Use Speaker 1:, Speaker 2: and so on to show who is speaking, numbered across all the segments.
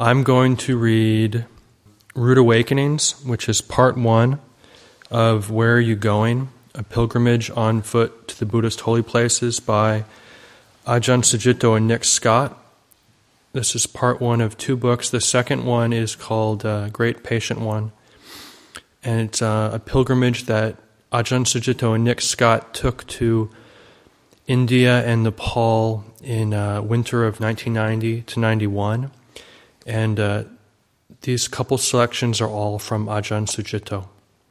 Speaker 1: I'm going to read Rude Awakenings, which is part 1 of Where Are You Going? A Pilgrimage on Foot to the Buddhist Holy Places by Ajahn Sucitto and Nick Scott. This is part 1 of 2 books. The second one is called Great Patient One, and it's a pilgrimage that Ajahn Sucitto and Nick Scott took to India and Nepal in winter of 1990 to 91. And these couple selections are all from Ajahn Sucitto.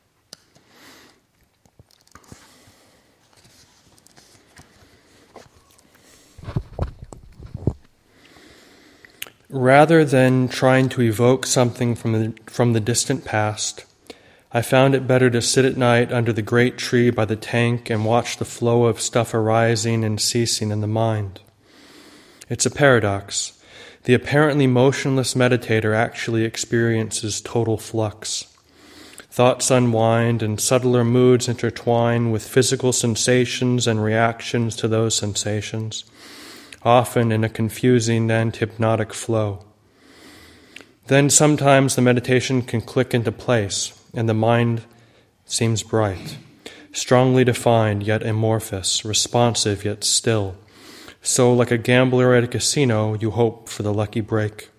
Speaker 1: Rather than trying to evoke something from the distant past, I found it better to sit at night under the great tree by the tank and watch the flow of stuff arising and ceasing in the mind. It's a paradox. The apparently motionless meditator actually experiences total flux. Thoughts unwind and subtler moods intertwine with physical sensations and reactions to those sensations, often in a confusing and hypnotic flow. Then sometimes the meditation can click into place, and the mind seems bright, strongly defined yet amorphous, responsive yet still. So, like a gambler at a casino, you hope for the lucky break.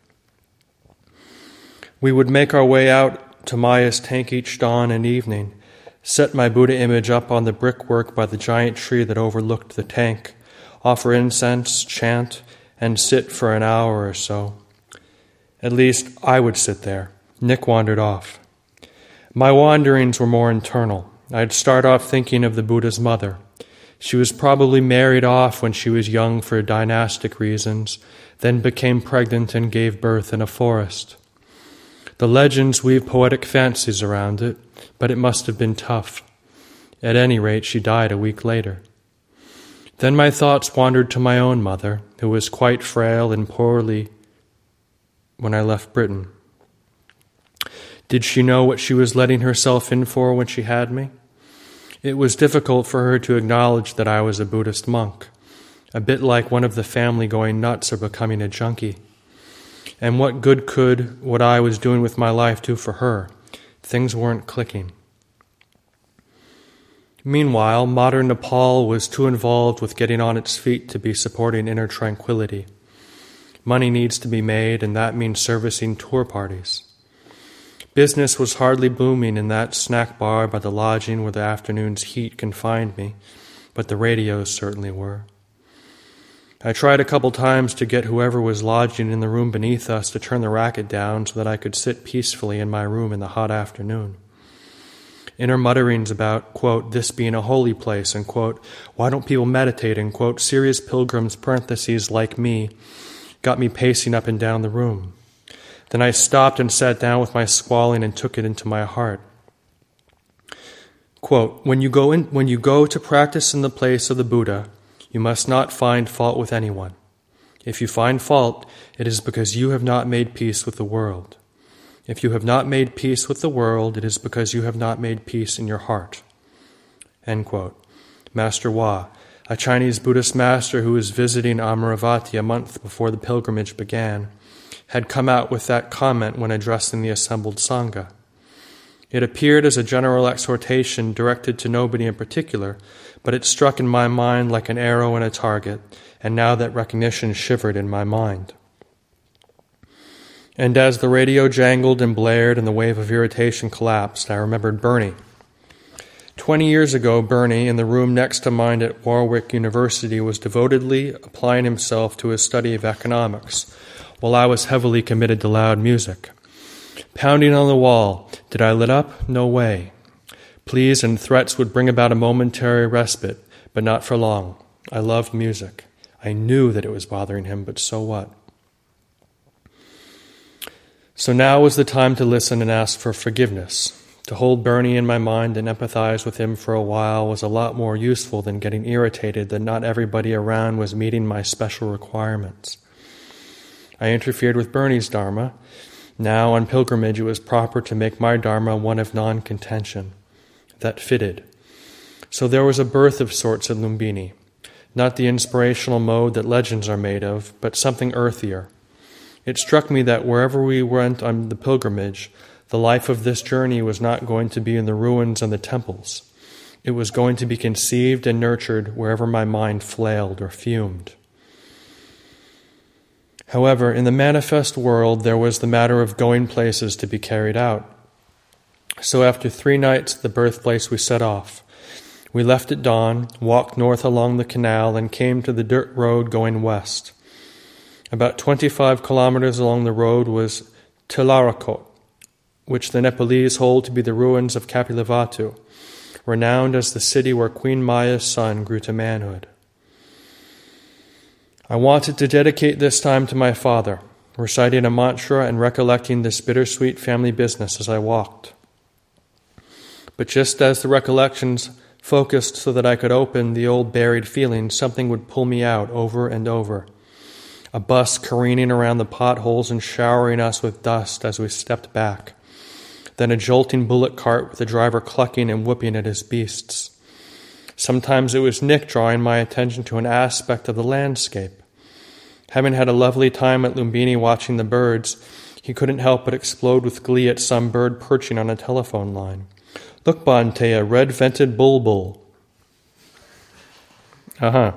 Speaker 1: We would make our way out to Maya's tank each dawn and evening, set my Buddha image up on the brickwork by the giant tree that overlooked the tank, offer incense, chant, and sit for an hour or so. At least I would sit there. Nick wandered off. My wanderings were more internal. I'd start off thinking of the Buddha's mother. She was probably married off when she was young for dynastic reasons, then became pregnant and gave birth in a forest. The legends weave poetic fancies around it, but it must have been tough. At any rate, she died a week later. Then my thoughts wandered to my own mother, who was quite frail and poorly when I left Britain. Did she know what she was letting herself in for when she had me? It was difficult for her to acknowledge that I was a Buddhist monk, a bit like one of the family going nuts or becoming a junkie. And what good could what I was doing with my life do for her? Things weren't clicking. Meanwhile, modern Nepal was too involved with getting on its feet to be supporting inner tranquility. Money needs to be made, and that means servicing tour parties. Business was hardly booming in that snack bar by the lodging where the afternoon's heat confined me, but the radios certainly were. I tried a couple times to get whoever was lodging in the room beneath us to turn the racket down so that I could sit peacefully in my room in the hot afternoon. Inner mutterings about, quote, this being a holy place, and, quote, why don't people meditate, and, quote, serious pilgrims, parentheses, like me, got me pacing up and down the room. Then I stopped and sat down with my squalling and took it into my heart. Quote, when you go to practice in the place of the Buddha, you must not find fault with anyone. If you find fault, it is because you have not made peace with the world. If you have not made peace with the world, it is because you have not made peace in your heart. End quote. Master Hua, a Chinese Buddhist master who was visiting Amaravati a month before the pilgrimage began, had come out with that comment when addressing the assembled Sangha. It appeared as a general exhortation directed to nobody in particular, but it struck in my mind like an arrow in a target, and now that recognition shivered in my mind. And as the radio jangled and blared and the wave of irritation collapsed, I remembered Bernie. 20 years ago, Bernie, in the room next to mine at Warwick University, was devotedly applying himself to his study of economics, while I was heavily committed to loud music. Pounding on the wall, did I lit up? No way. Pleas and threats would bring about a momentary respite, but not for long. I loved music. I knew that it was bothering him, but so what? So now was the time to listen and ask for forgiveness. To hold Bernie in my mind and empathize with him for a while was a lot more useful than getting irritated that not everybody around was meeting my special requirements. I interfered with Bernie's Dharma. Now, on pilgrimage, it was proper to make my Dharma one of non-contention. That fitted. So there was a birth of sorts at Lumbini. Not the inspirational mode that legends are made of, but something earthier. It struck me that wherever we went on the pilgrimage, the life of this journey was not going to be in the ruins and the temples. It was going to be conceived and nurtured wherever my mind flailed or fumed. However, in the manifest world, there was the matter of going places to be carried out. So after 3 nights at the birthplace, we set off. We left at dawn, walked north along the canal, and came to the dirt road going west. About 25 kilometers along the road was Tilarakot, which the Nepalese hold to be the ruins of Kapilavatthu, renowned as the city where Queen Maya's son grew to manhood. I wanted to dedicate this time to my father, reciting a mantra and recollecting this bittersweet family business as I walked. But just as the recollections focused so that I could open the old buried feelings, something would pull me out over and over. A bus careening around the potholes and showering us with dust as we stepped back. Then a jolting bullock cart with the driver clucking and whooping at his beasts. Sometimes it was Nick drawing my attention to an aspect of the landscape. Having had a lovely time at Lumbini watching the birds, he couldn't help but explode with glee at some bird perching on a telephone line. "Look, Bante, a red-vented bulbul." I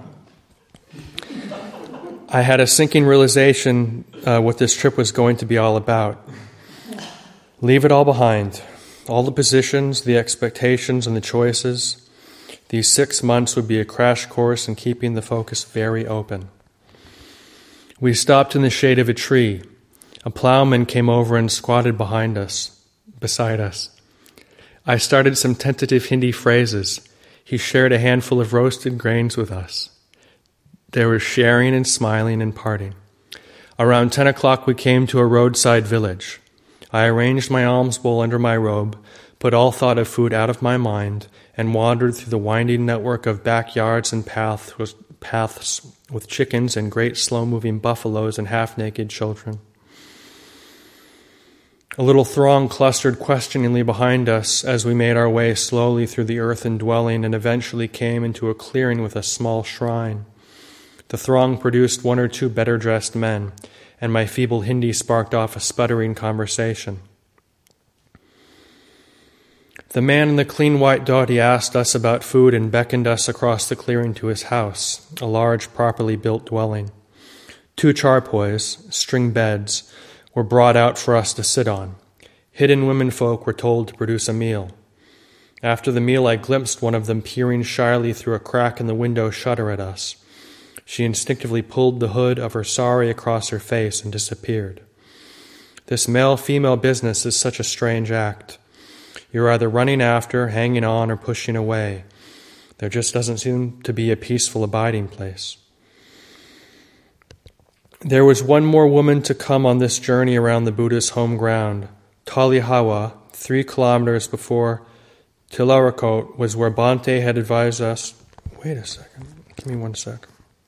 Speaker 1: had a sinking realization what this trip was going to be all about. Leave it all behind. All the positions, the expectations, and the choices. These 6 months would be a crash course in keeping the focus very open. We stopped in the shade of a tree. A plowman came over and squatted beside us. I started some tentative Hindi phrases. He shared a handful of roasted grains with us. There was sharing and smiling and parting. Around 10 o'clock we came to a roadside village. I arranged my alms bowl under my robe, put all thought of food out of my mind, and wandered through the winding network of backyards and paths with chickens and great slow-moving buffaloes and half-naked children. A little throng clustered questioningly behind us as we made our way slowly through the earthen dwelling and eventually came into a clearing with a small shrine. The throng produced 1 or 2 better-dressed men, and my feeble Hindi sparked off a sputtering conversation. The man in the clean white dhoti asked us about food and beckoned us across the clearing to his house, a large, properly built dwelling. 2 charpoys, string beds, were brought out for us to sit on. Hidden womenfolk were told to produce a meal. After the meal, I glimpsed one of them peering shyly through a crack in the window shutter at us. She instinctively pulled the hood of her sari across her face and disappeared. This male-female business is such a strange act. You're either running after, hanging on, or pushing away. There just doesn't seem to be a peaceful abiding place. There was one more woman to come on this journey around the Buddha's home ground. Talihawa, 3 kilometers before Tilarakot, was where Bante had advised us. Wait a second. Give me 1 sec.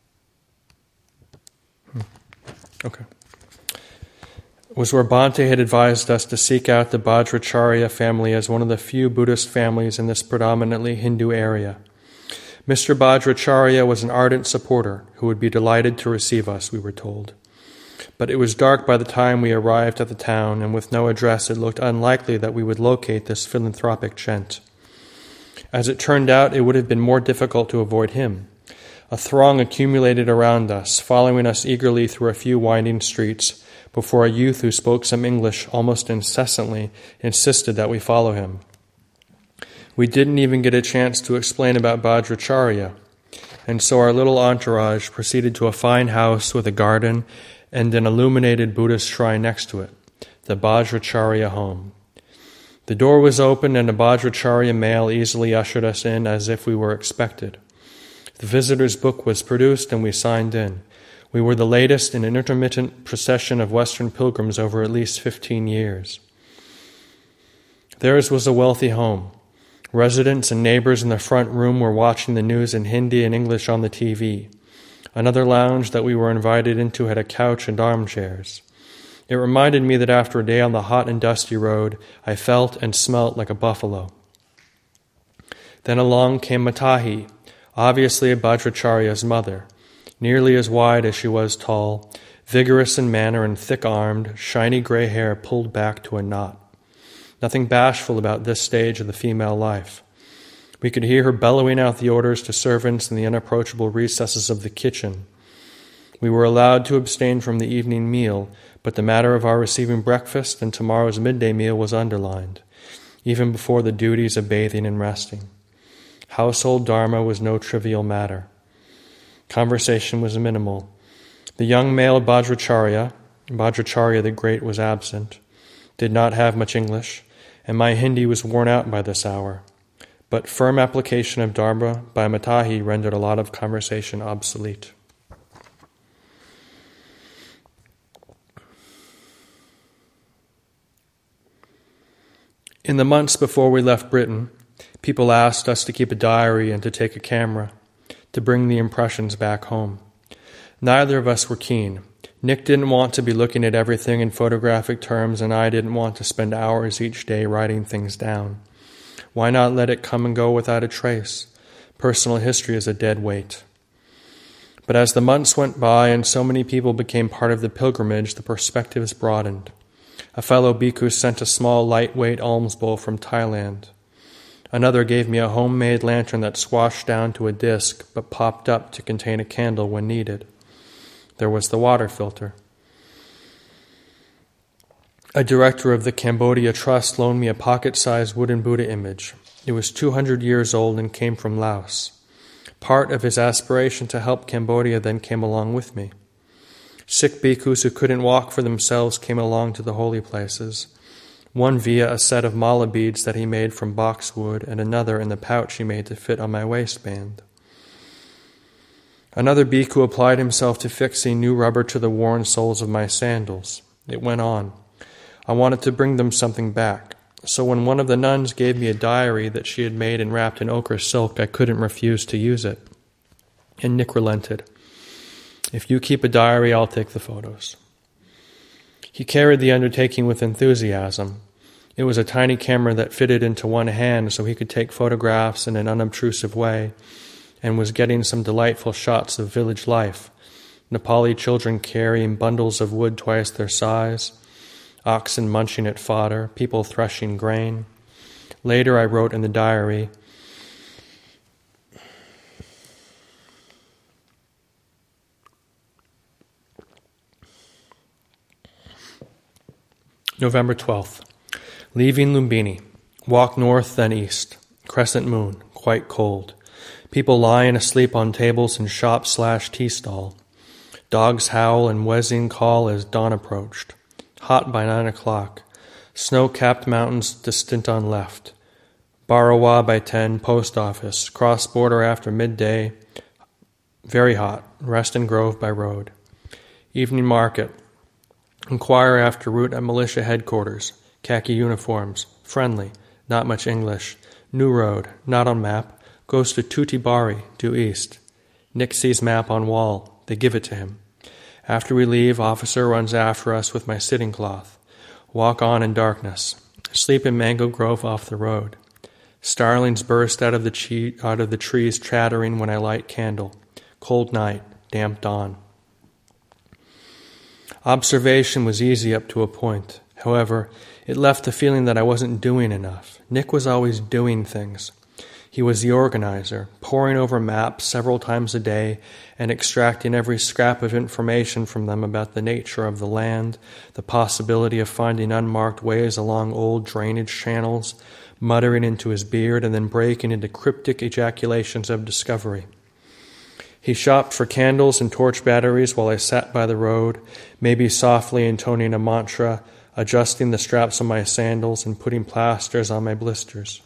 Speaker 1: Okay. Was where Bante had advised us to seek out the Bajracharya family as one of the few Buddhist families in this predominantly Hindu area. Mr. Bajracharya was an ardent supporter who would be delighted to receive us, we were told. But it was dark by the time we arrived at the town, and with no address it looked unlikely that we would locate this philanthropic gent. As it turned out, it would have been more difficult to avoid him. A throng accumulated around us, following us eagerly through a few winding streets, before a youth who spoke some English almost incessantly insisted that we follow him. We didn't even get a chance to explain about Bajracharya, and so our little entourage proceeded to a fine house with a garden and an illuminated Buddhist shrine next to it, the Bajracharya home. The door was open and a Bajracharya male easily ushered us in as if we were expected. The visitor's book was produced and we signed in. We were the latest in an intermittent procession of Western pilgrims over at least 15 years. Theirs was a wealthy home. Residents and neighbors in the front room were watching the news in Hindi and English on the TV. Another lounge that we were invited into had a couch and armchairs. It reminded me that after a day on the hot and dusty road, I felt and smelt like a buffalo. Then along came Matahi, obviously a Bajracharya's mother, nearly as wide as she was tall, vigorous in manner and thick-armed, shiny gray hair pulled back to a knot. Nothing bashful about this stage of the female life. We could hear her bellowing out the orders to servants in the unapproachable recesses of the kitchen. We were allowed to abstain from the evening meal, but the matter of our receiving breakfast and tomorrow's midday meal was underlined, even before the duties of bathing and resting. Household dharma was no trivial matter. Conversation was minimal. The young male Bajracharya the Great was absent, did not have much English, and my Hindi was worn out by this hour. But firm application of Dharma by Matahi rendered a lot of conversation obsolete. In the months before we left Britain, people asked us to keep a diary and to take a camera, to bring the impressions back home. Neither of us were keen. Nick didn't want to be looking at everything in photographic terms, and I didn't want to spend hours each day writing things down. Why not let it come and go without a trace? Personal history is a dead weight. But as the months went by and so many people became part of the pilgrimage, the perspectives broadened. A fellow bhikkhu sent a small, lightweight alms bowl from Thailand. Another gave me a homemade lantern that squashed down to a disc but popped up to contain a candle when needed. There was the water filter. A director of the Cambodia Trust loaned me a pocket-sized wooden Buddha image. It was 200 years old and came from Laos. Part of his aspiration to help Cambodia then came along with me. Sikh bhikkhus who couldn't walk for themselves came along to the holy places, one via a set of mala beads that he made from boxwood and another in the pouch he made to fit on my waistband. Another bhikkhu applied himself to fixing new rubber to the worn soles of my sandals. It went on. I wanted to bring them something back, so when one of the nuns gave me a diary that she had made and wrapped in ochre silk, I couldn't refuse to use it. And Nick relented. If you keep a diary, I'll take the photos. He carried the undertaking with enthusiasm. It was a tiny camera that fitted into one hand so he could take photographs in an unobtrusive way, and was getting some delightful shots of village life. Nepali children carrying bundles of wood twice their size, oxen munching at fodder, people threshing grain. Later I wrote in the diary, November 12th. Leaving Lumbini. Walk north, then east. Crescent moon, quite cold. People lying asleep on tables in shop/tea stall. Dogs howl and whizzing call as dawn approached. Hot by 9 o'clock. Snow-capped mountains distant on left. Barawa by 10, post office. Cross border after midday. Very hot. Reston Grove by road. Evening market. Inquire after route at militia headquarters. Khaki uniforms. Friendly. Not much English. New road. Not on map. Goes to Tuti Bari, due east. Nick sees map on wall. They give it to him. After we leave, officer runs after us with my sitting cloth. Walk on in darkness. Sleep in mango grove off the road. Starlings burst out of the trees chattering when I light candle. Cold night, damp dawn. Observation was easy up to a point. However, it left the feeling that I wasn't doing enough. Nick was always doing things. He was the organizer, poring over maps several times a day and extracting every scrap of information from them about the nature of the land, the possibility of finding unmarked ways along old drainage channels, muttering into his beard and then breaking into cryptic ejaculations of discovery. He shopped for candles and torch batteries while I sat by the road, maybe softly intoning a mantra, adjusting the straps on my sandals and putting plasters on my blisters.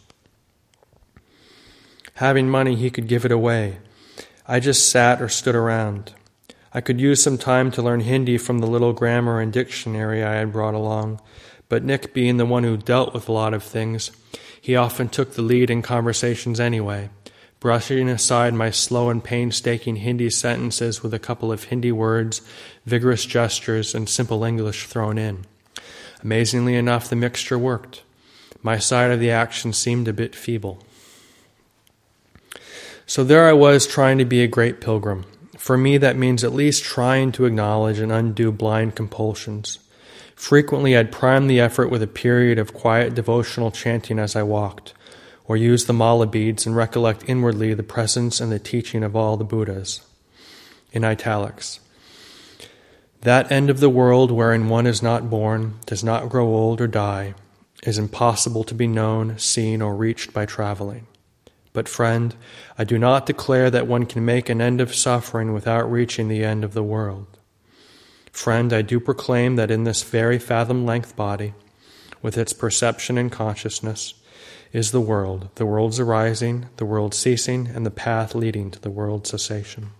Speaker 1: Having money, he could give it away. I just sat or stood around. I could use some time to learn Hindi from the little grammar and dictionary I had brought along, but Nick being the one who dealt with a lot of things, he often took the lead in conversations anyway, brushing aside my slow and painstaking Hindi sentences with a couple of Hindi words, vigorous gestures, and simple English thrown in. Amazingly enough, the mixture worked. My side of the action seemed a bit feeble. So there I was trying to be a great pilgrim, For me, that means at least trying to acknowledge and undo blind compulsions. Frequently, I'd prime the effort with a period of quiet devotional chanting as I walked, or use the mala beads and recollect inwardly the presence and the teaching of all the Buddhas. In italics. That end of the world wherein one is not born, does not grow old or die, is impossible to be known, seen, or reached by traveling. But friend, I do not declare that one can make an end of suffering without reaching the end of the world. Friend, I do proclaim that in this very fathom-length body, with its perception and consciousness, is the world's arising, the world's ceasing, and the path leading to the world's cessation.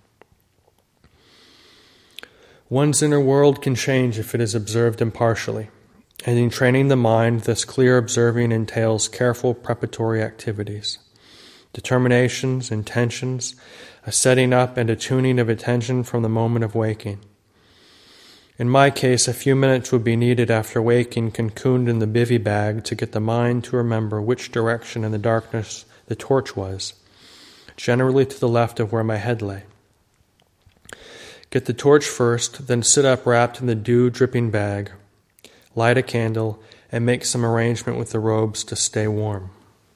Speaker 1: One's inner world can change if it is observed impartially, and in training the mind, this clear observing entails careful preparatory activities. Determinations, intentions, a setting up and a tuning of attention from the moment of waking. In my case, a few minutes would be needed after waking, cocooned in the bivy bag, to get the mind to remember which direction in the darkness the torch was, generally to the left of where my head lay. Get the torch first, then sit up wrapped in the dew-dripping bag, light a candle, and make some arrangement with the robes to stay warm.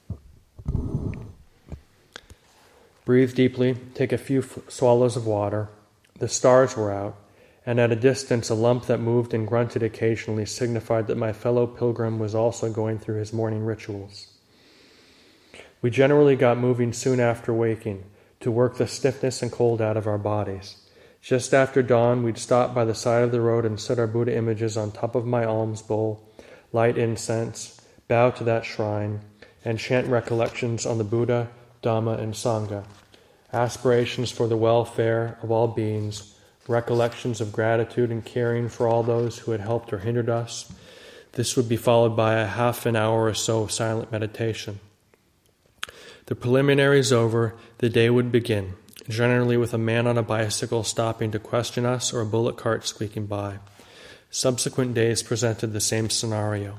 Speaker 1: Breathe deeply, take a few swallows of water. The stars were out, and at a distance a lump that moved and grunted occasionally signified that my fellow pilgrim was also going through his morning rituals. We generally got moving soon after waking, to work the stiffness and cold out of our bodies. Just after dawn, we'd stop by the side of the road and set our Buddha images on top of my alms bowl, light incense, bow to that shrine, and chant recollections on the Buddha, Dhamma, and Sangha, aspirations for the welfare of all beings, recollections of gratitude and caring for all those who had helped or hindered us. This would be followed by a half an hour or so of silent meditation. The preliminaries over, the day would begin, generally with a man on a bicycle stopping to question us or a bullock cart squeaking by. Subsequent days presented the same scenario.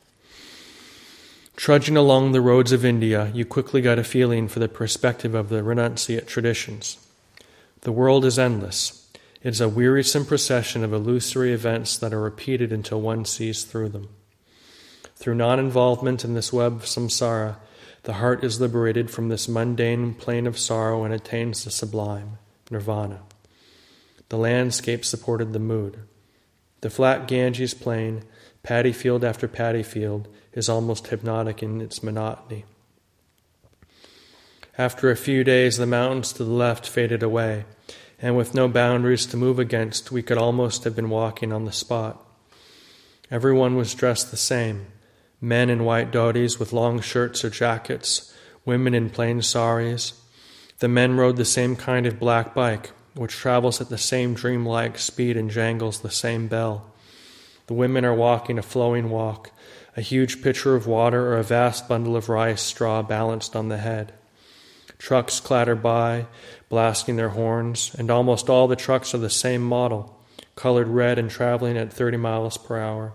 Speaker 1: Trudging along the roads of India, you quickly got a feeling for the perspective of the renunciate traditions. The world is endless. It is a wearisome procession of illusory events that are repeated until one sees through them. Through non-involvement in this web of samsara, the heart is liberated from this mundane plane of sorrow and attains the sublime, nirvana. The landscape supported the mood. The flat Ganges plain, paddy field after paddy field, is almost hypnotic in its monotony. After a few days, the mountains to the left faded away, and with no boundaries to move against, we could almost have been walking on the spot. Everyone was dressed the same, men in white dhotis with long shirts or jackets, women in plain saris. The men rode the same kind of black bike, which travels at the same dreamlike speed and jangles the same bell. The women are walking a flowing walk, a huge pitcher of water or a vast bundle of rice straw balanced on the head. Trucks clatter by, blasting their horns, and almost all the trucks are the same model, colored red and traveling at 30 miles per hour.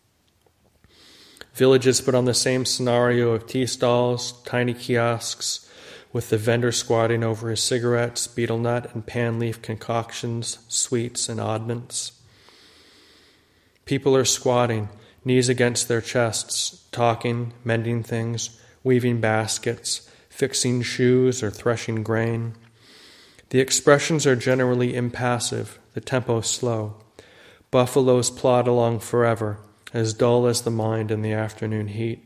Speaker 1: Villages put on the same scenario of tea stalls, tiny kiosks, with the vendor squatting over his cigarettes, betel nut and pan leaf concoctions, sweets and oddments. People are squatting, knees against their chests, talking, mending things, weaving baskets, fixing shoes or threshing grain. The expressions are generally impassive, the tempo slow. Buffaloes plod along forever, as dull as the mind in the afternoon heat.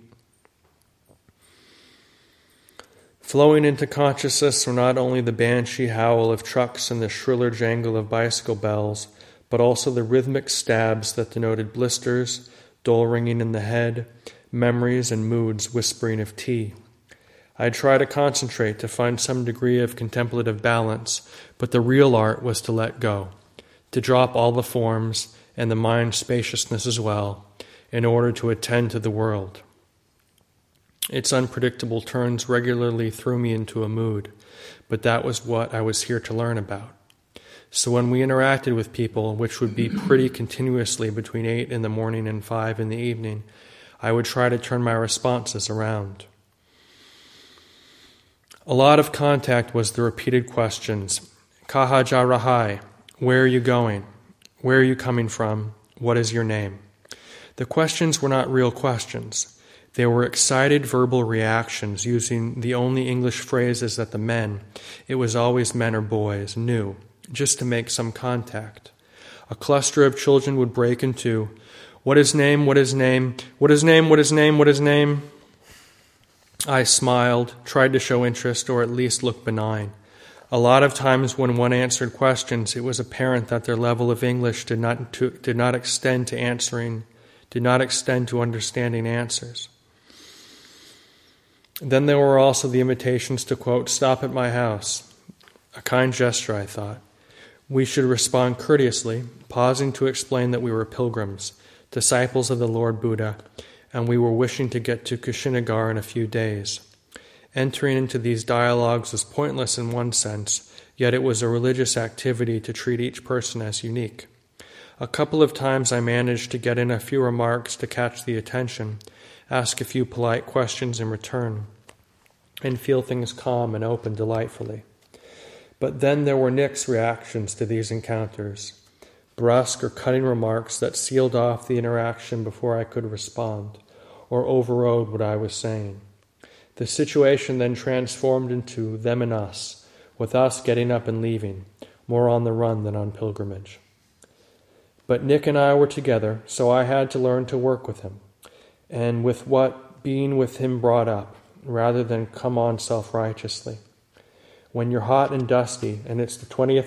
Speaker 1: Flowing into consciousness were not only the banshee howl of trucks and the shriller jangle of bicycle bells, but also the rhythmic stabs that denoted blisters, dull ringing in the head, memories and moods whispering of tea. I tried to concentrate to find some degree of contemplative balance, but the real art was to let go, to drop all the forms and the mind's spaciousness as well, in order to attend to the world. Its unpredictable turns regularly threw me into a mood, but that was what I was here to learn about. So when we interacted with people, which would be pretty continuously between 8 in the morning and 5 in the evening, I would try to turn my responses around. A lot of contact was the repeated questions. Kahajarahai, where are you going? Where are you coming from? What is your name? The questions were not real questions. They were excited verbal reactions using the only English phrases that the men, it was always men or boys, knew, just to make some contact. A cluster of children would break into, what is name, what is name, what is name, what is name, what is name? I smiled, tried to show interest or at least look benign. A lot of times when one answered questions, it was apparent that their level of English did not extend to understanding answers. Then there were also the invitations to, quote, stop at my house. A kind gesture, I thought. We should respond courteously, pausing to explain that we were pilgrims, disciples of the Lord Buddha, and we were wishing to get to Kushinagar in a few days. Entering into these dialogues was pointless in one sense, yet it was a religious activity to treat each person as unique. A couple of times I managed to get in a few remarks to catch the attention, ask a few polite questions in return, and feel things calm and open delightfully. But then there were Nick's reactions to these encounters, brusque or cutting remarks that sealed off the interaction before I could respond, or overrode what I was saying. The situation then transformed into them and us, with us getting up and leaving, more on the run than on pilgrimage. But Nick and I were together, so I had to learn to work with him, and with what being with him brought up, rather than come on self-righteously. When you're hot and dusty, and it's the 20th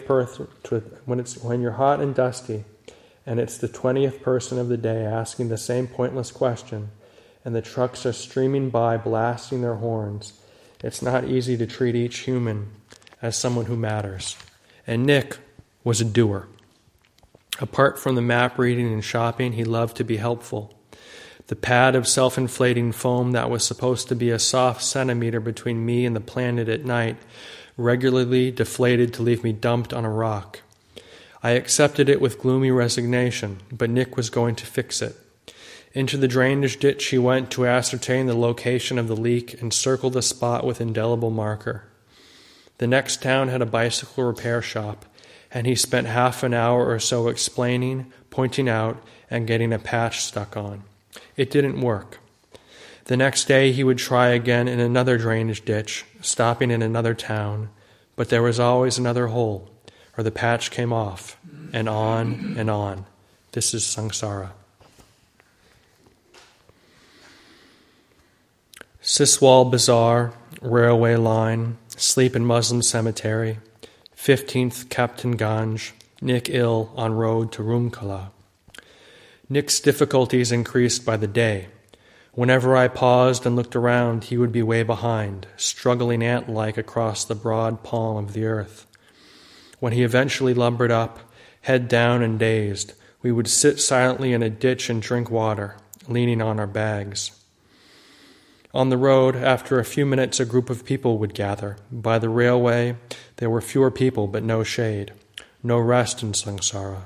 Speaker 1: person of the day asking the same pointless question, and the trucks are streaming by blasting their horns, it's not easy to treat each human as someone who matters. And Nick was a doer. Apart from the map reading and shopping, he loved to be helpful. The pad of self-inflating foam that was supposed to be a soft centimeter between me and the planet at night regularly deflated to leave me dumped on a rock. I accepted it with gloomy resignation, but Nick was going to fix it. Into the drainage ditch he went to ascertain the location of the leak and circled the spot with indelible marker. The next town had a bicycle repair shop, and he spent half an hour or so explaining, pointing out, and getting a patch stuck on. It didn't work. The next day he would try again in another drainage ditch, stopping in another town, but there was always another hole, or the patch came off, and on and on. This is samsara. Siswal Bazaar, railway line, sleep in Muslim cemetery, 15th Captain Ganj, Nick ill en road to Rumkala. Nick's difficulties increased by the day. Whenever I paused and looked around, he would be way behind, struggling ant-like across the broad palm of the earth. When he eventually lumbered up, head down and dazed, we would sit silently in a ditch and drink water, leaning on our bags. On the road, after a few minutes, a group of people would gather. By the railway, there were fewer people but no shade, no rest in samsara.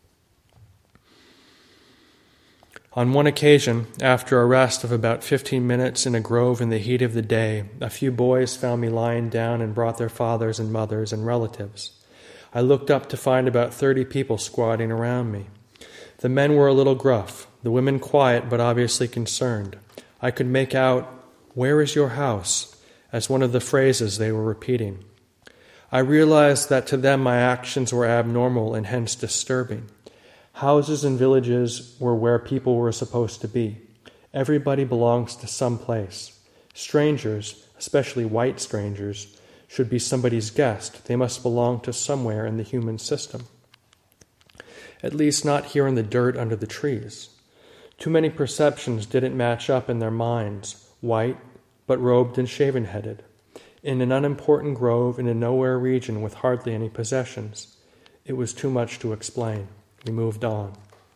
Speaker 1: On one occasion, after a rest of about 15 minutes in a grove in the heat of the day, a few boys found me lying down and brought their fathers and mothers and relatives. I looked up to find about 30 people squatting around me. The men were a little gruff, the women quiet but obviously concerned. I could make out, "Where is your house?" as one of the phrases they were repeating. I realized that to them my actions were abnormal and hence disturbing. Houses and villages were where people were supposed to be. Everybody belongs to some place. Strangers, especially white strangers, should be somebody's guest. They must belong to somewhere in the human system. At least not here in the dirt under the trees. Too many perceptions didn't match up in their minds, white, but robed and shaven-headed, in an unimportant grove in a nowhere region with hardly any possessions. It was too much to explain. We moved on.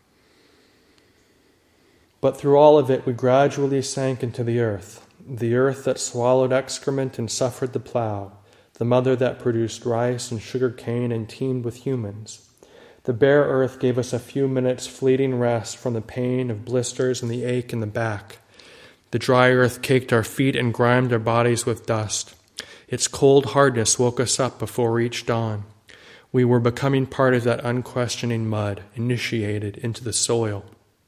Speaker 1: But through all of it, we gradually sank into the earth that swallowed excrement and suffered the plow, the mother that produced rice and sugar cane and teemed with humans. The bare earth gave us a few minutes' fleeting rest from the pain of blisters and the ache in the back. The dry earth caked our feet and grimed our bodies with dust. Its cold hardness woke us up before each dawn. We were becoming part of that unquestioning mud, initiated into the soil.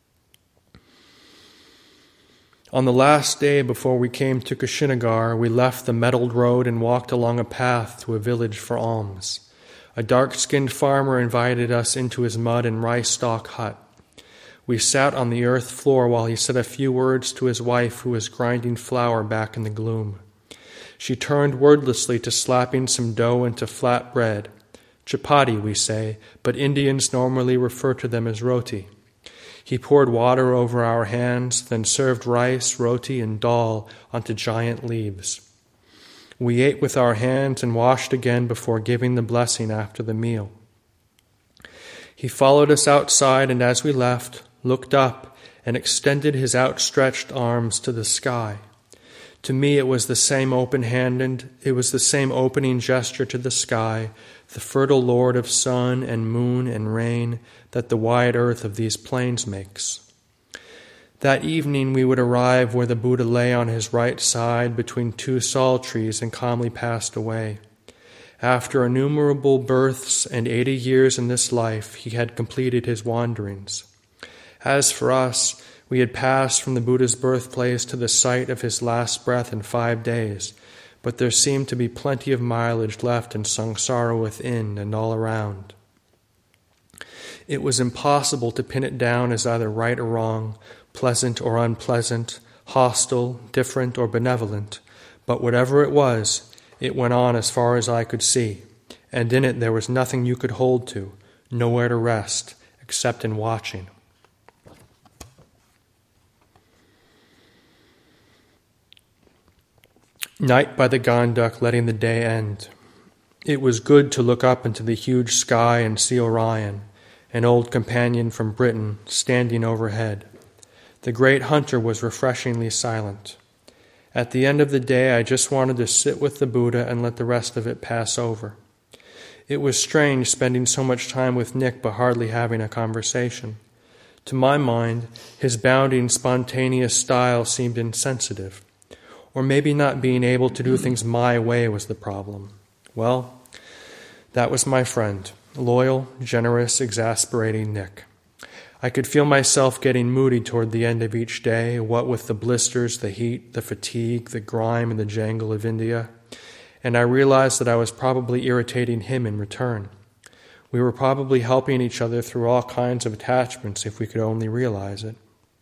Speaker 1: On the last day before we came to Kushinagar, we left the metalled road and walked along a path to a village for alms. A dark-skinned farmer invited us into his mud and rice stalk hut. We sat on the earth floor while he said a few words to his wife, who was grinding flour back in the gloom. She turned wordlessly to slapping some dough into flat bread. Chapati, we say, but Indians normally refer to them as roti. He poured water over our hands, then served rice, roti, and dal onto giant leaves. We ate with our hands and washed again before giving the blessing after the meal. He followed us outside, and as we left, looked up and extended his outstretched arms to the sky. To me it was the same opening gesture to the sky, the fertile lord of sun and moon and rain, that the wide earth of these plains makes. That evening we would arrive where the Buddha lay on his right side between two sal trees and calmly passed away. After innumerable births and 80 years in this life, he had completed his wanderings. As for us, we had passed from the Buddha's birthplace to the site of his last breath in 5 days, but there seemed to be plenty of mileage left in samsara within and all around. It was impossible to pin it down as either right or wrong, pleasant or unpleasant, hostile, different or benevolent, but whatever it was, it went on as far as I could see, and in it there was nothing you could hold to, nowhere to rest, except in watching. Night by the Gandak, letting the day end. It was good to look up into the huge sky and see Orion, an old companion from Britain, standing overhead. The great hunter was refreshingly silent. At the end of the day, I just wanted to sit with the Buddha and let the rest of it pass over. It was strange spending so much time with Nick but hardly having a conversation. To my mind, his bounding, spontaneous style seemed insensitive. Or maybe not being able to do things my way was the problem. Well, that was my friend, loyal, generous, exasperating Nick. I could feel myself getting moody toward the end of each day, what with the blisters, the heat, the fatigue, the grime, and the jangle of India, and I realized that I was probably irritating him in return. We were probably helping each other through all kinds of attachments if we could only realize it.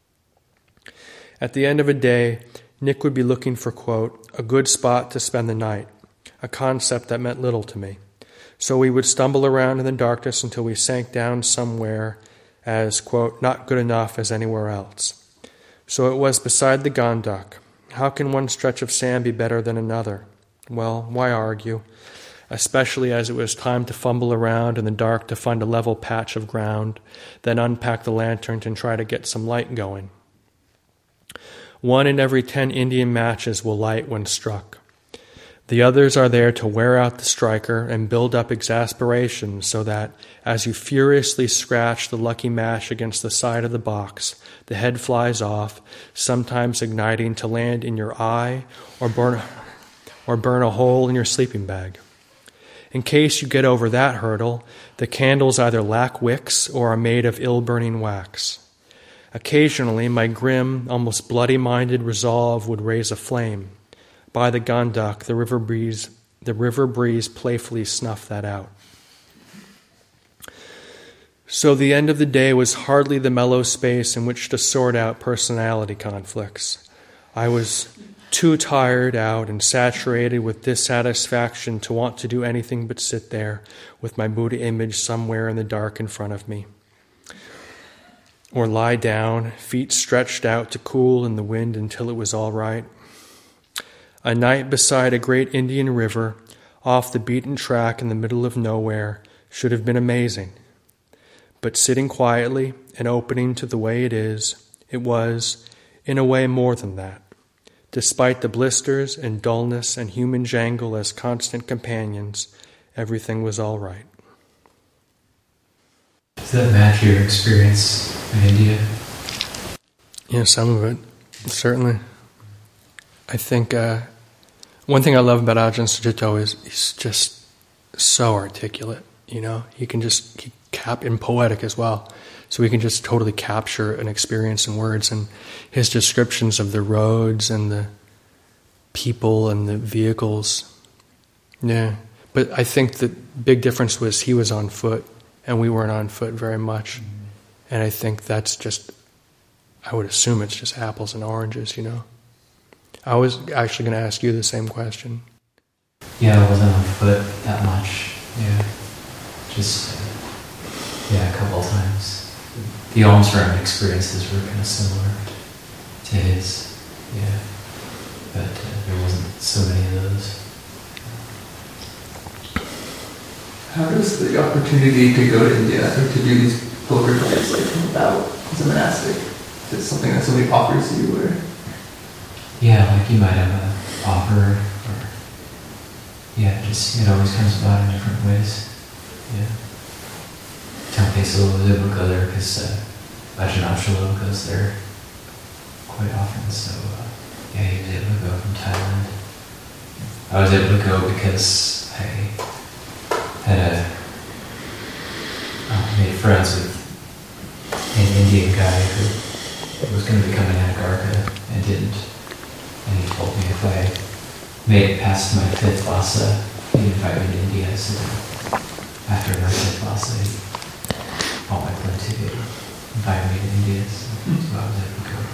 Speaker 1: At the end of a day, Nick would be looking for, quote, a good spot to spend the night, a concept that meant little to me. So we would stumble around in the darkness until we sank down somewhere as, quote, not good enough as anywhere else. So it was beside the Gandak. How can one stretch of sand be better than another? Well, why argue? Especially as it was time to fumble around in the dark to find a level patch of ground, then unpack the lantern and try to get some light going. 1 in every 10 Indian matches will light when struck. The others are there to wear out the striker and build up exasperation so that, as you furiously scratch the lucky match against the side of the box, the head flies off, sometimes igniting to land in your eye or burn a hole in your sleeping bag. In case you get over that hurdle, the candles either lack wicks or are made of ill-burning wax. Occasionally, my grim, almost bloody-minded resolve would raise a flame. By the Gandak, the river breeze playfully snuffed that out. So the end of the day was hardly the mellow space in which to sort out personality conflicts. I was too tired out and saturated with dissatisfaction to want to do anything but sit there with my Buddha image somewhere in the dark in front of me. Or lie down, feet stretched out to cool in the wind until it was all right. A night beside a great Indian river, off the beaten track in the middle of nowhere, should have been amazing. But sitting quietly and opening to the way it was, in a way, more than that. Despite the blisters and dullness and human jangle as constant companions, everything was all right.
Speaker 2: Does that match your experience in India?
Speaker 1: Yeah, some of it, certainly. I think one thing I love about Ajahn Sucitto is he's just so articulate. He can just and poetic as well. So he can just totally capture an experience in words, and his descriptions of the roads and the people and the vehicles. Yeah. But I think the big difference was he was on foot and we weren't on foot very much. And I think that's just, I would assume it's just apples and oranges, I was actually going to ask you the same question.
Speaker 2: Yeah, I wasn't on foot that much. Yeah. Just, a couple of times. The alms round experiences were kind of similar to his. Yeah. But there wasn't so many of those.
Speaker 3: How does the opportunity to go to India or to do these pilgrimages come about as a monastic? Is it something that somebody offers you, or?
Speaker 2: Yeah, like you might have an offer, or just it always comes about in different ways. Yeah. Tempe Solo go there because Ajahn Amshalom goes there quite often. So he was able to go from Thailand. I was able to go because I had made friends with an Indian guy who was going to become an Anagarika and didn't. And he told me if I made it past my 5th Vasa, he'd invite me to India. So after my 5th Vasa, he bought my plane ticket and invited me to India. So I was able to go.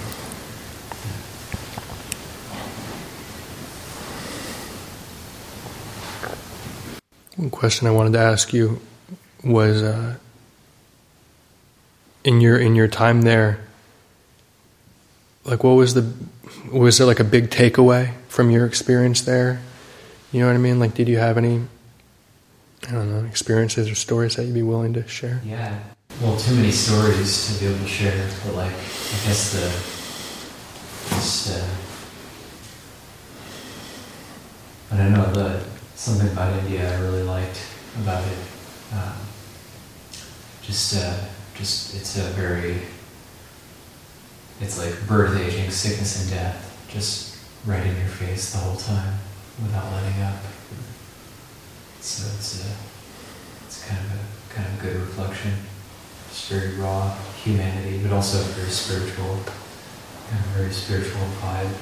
Speaker 1: One question I wanted to ask you was, in your time there, like was there like a big takeaway from your experience there? You know what I mean? Like, did you have any, experiences or stories that you'd be willing to share?
Speaker 2: Yeah. Well, too many stories to be able to share, but I guess I don't know, something about India I really liked about it. It's like birth, aging, sickness, and death, just right in your face the whole time, without letting up. So it's kind of a good reflection. It's very raw humanity, but also very spiritual, kind of very spiritual vibe.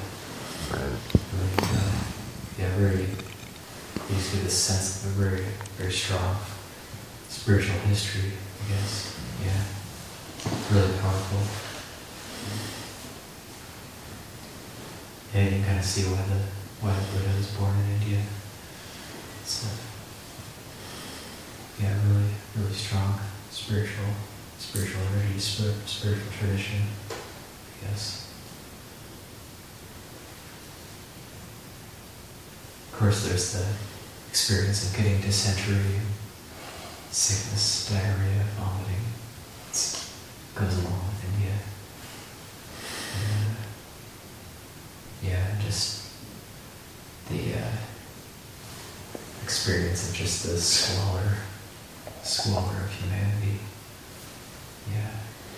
Speaker 2: Very. You just get this sense of a very, very strong spiritual history, I guess. Yeah. Really powerful. Yeah, you can kind of see why the Buddha was born in India. It's really, really strong spiritual energy, spiritual tradition, I guess. Of course, there's the experience of getting dysentery, sickness, diarrhea, vomiting. It goes along with India. And just the experience of just the squalor of humanity. Yeah.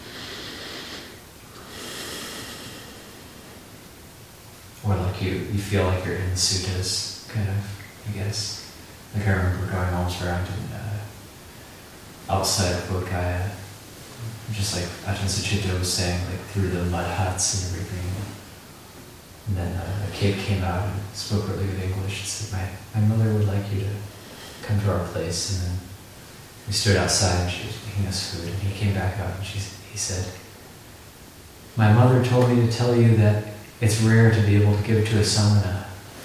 Speaker 2: Or like you feel like you're in the suttas, kind of, I guess. Like I remember going almost around outside of Bodh Gaya, just like Ajahn Sucitto was saying, like through the mud huts and everything. And then a kid came out and spoke really good English and said, my mother would like you to come to our place. And then we stood outside and she was making us food. And he came back out and he said, my mother told me to tell you that it's rare to be able to give it to a samana.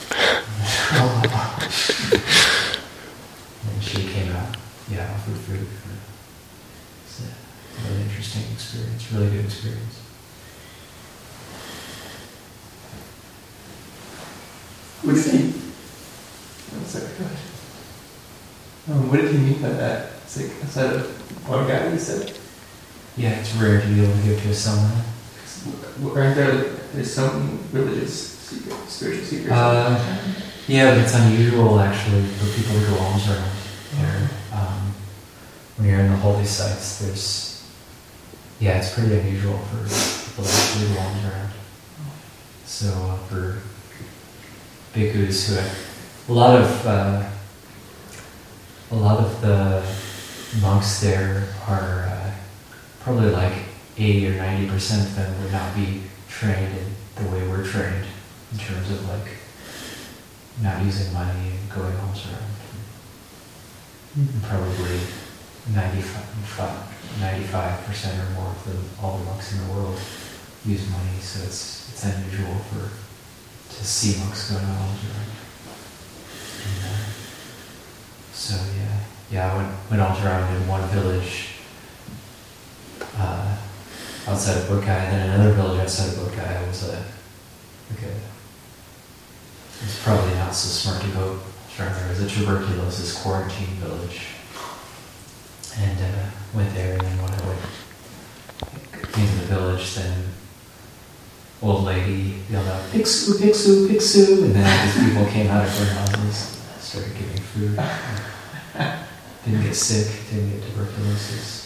Speaker 2: And she came out, offered food. It's a really interesting experience, really good experience.
Speaker 3: What did he? What did he mean by that? It's like outside of one guy, he said.
Speaker 2: Yeah, it's rare to be able to give to a samana.
Speaker 3: Aren't there's some religious spiritual seekers?
Speaker 2: Yeah, but it's unusual actually for people to go alms around there. When you're in the holy sites, it's pretty unusual for people to actually go alms around. So for bhikkhus who have a lot of the monks there are probably like 80 or 90% of them would not be trained in the way we're trained in terms of like not using money and going alms around. And probably 95% or more of all the monks in the world use money, so it's unusual to see monks going alms around. And, so I went alms around in one village outside of Burkai, and then another village outside of Burkai was it's probably not so smart to go around there. It was a tuberculosis quarantine village. And went there, and then when I came to the village, then old lady yelled out, "Bhiksu, Bhiksu, Bhiksu," and then these people came out of their houses and started giving food. Didn't get sick, didn't get tuberculosis.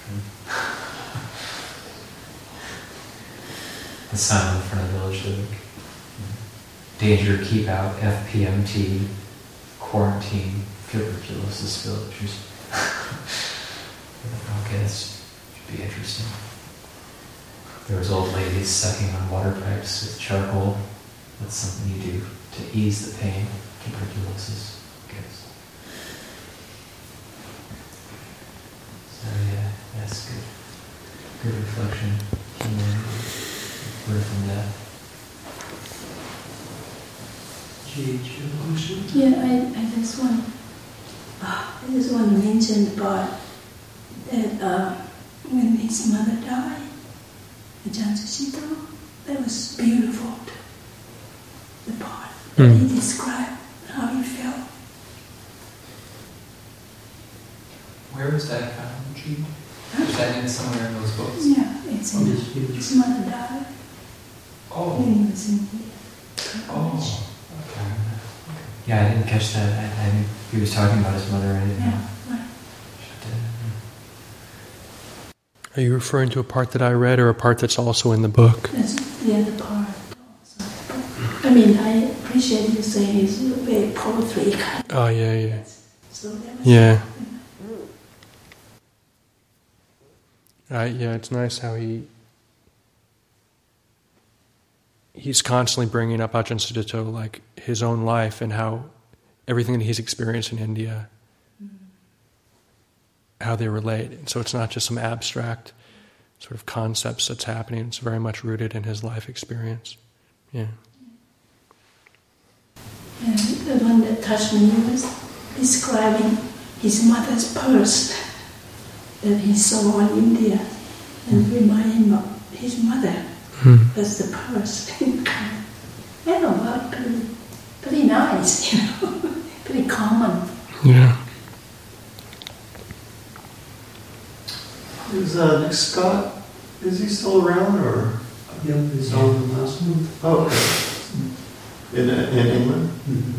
Speaker 2: The sign in front of the village, like, danger, keep out, FPMT, quarantine, tuberculosis villagers. Okay, this should be interesting. There was old ladies sucking on water pipes with charcoal. That's something you do to ease the pain of tuberculosis. So that's good. Good reflection. Humanity, birth and death.
Speaker 4: Yeah, I just want to mention about that when his mother died, Ajahn Sucitto, that was beautiful. The part that he described how he felt.
Speaker 3: Where was that found, Jude? Is that in somewhere in those books?
Speaker 4: Yeah, it's in his mother died.
Speaker 3: Oh.
Speaker 4: When he was in here.
Speaker 3: Oh.
Speaker 2: Yeah, I didn't catch that. I think he was talking about his mother. I didn't know.
Speaker 4: Yeah, right.
Speaker 1: Are you referring to a part that I read or a part that's also in the book?
Speaker 4: That's the other part. I mean, I appreciate you saying it's very poetry kind of.
Speaker 1: Oh, yeah.
Speaker 4: So that was
Speaker 1: Yeah. It's nice how he's constantly bringing up Ajahn Sucitto, like his own life and how everything that he's experienced in India, how they relate. And so it's not just some abstract sort of concepts that's happening. It's very much rooted in his life experience. Yeah.
Speaker 4: And the one that touched me was describing his mother's purse that he saw in India and reminded him of his mother. That's the purse. Pretty nice, pretty common.
Speaker 1: Yeah.
Speaker 5: Is Nick Scott, is he still around, or?
Speaker 6: Yeah, he's on the last one.
Speaker 5: Oh, okay. In England?
Speaker 6: Mm-hmm.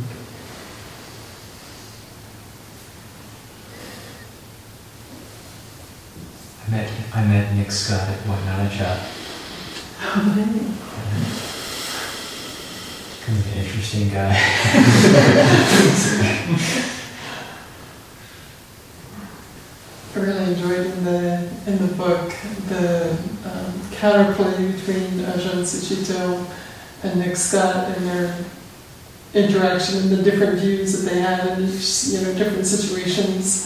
Speaker 2: I met Nick Scott at Wainanacha.
Speaker 4: Oh, really?
Speaker 2: Kind of an interesting guy.
Speaker 7: I really enjoyed in the book the counterplay between Ajahn Sucitto and Nick Scott and their interaction and the different views that they had in each, different situations.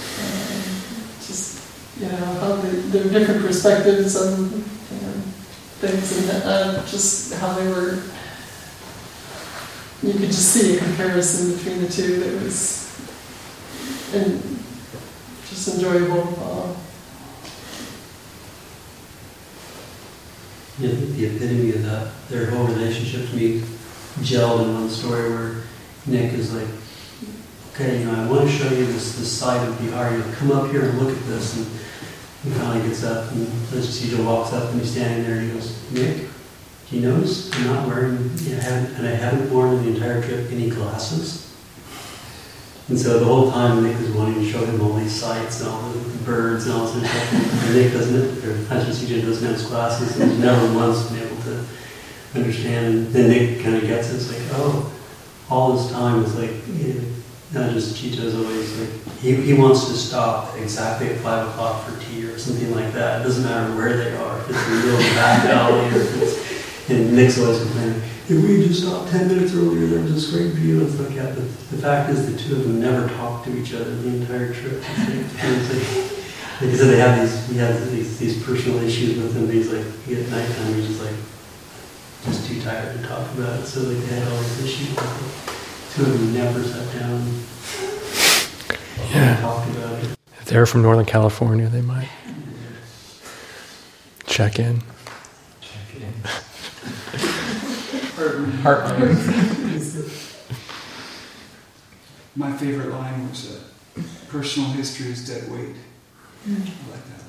Speaker 7: How their different perspectives on things, and just how they were. You could just see a comparison between the two that was just enjoyable.
Speaker 6: Yeah, the epitome of that, their whole relationship to me gelled in one story where Nick is like, okay, I want to show you this side of Bihar. Come up here and look at this. And he finally gets up, and Sucitto walks up, and he's standing there, and he goes, Nick, do you notice I'm not wearing, and I haven't worn in the entire trip any glasses? And so the whole time Nick was wanting to show him all these sights and all the birds and all this stuff. And Nick doesn't, or Ajahn Sucitto doesn't have his glasses, and he's never once been able to understand. And then Nick kind of gets it. It's like, oh, all this time it's like, just Chito's always like, he wants to stop exactly at 5 o'clock for tea or something like that. It doesn't matter where they are, if it's in the middle of the back alley or if it's, and Nick's always complaining, if we just stopped 10 minutes earlier, there was this great view. It's like, yeah, but the fact is the two of them never talked to each other the entire trip. Like I said, he has these personal issues with him. He's like, at nighttime, he's just like, just too tired to talk about it. So like, they had all these issues with it. Two of them never sat down and talked about it.
Speaker 1: If they're from Northern California, they might check in.
Speaker 8: My favorite line was, personal history is dead weight. I like that.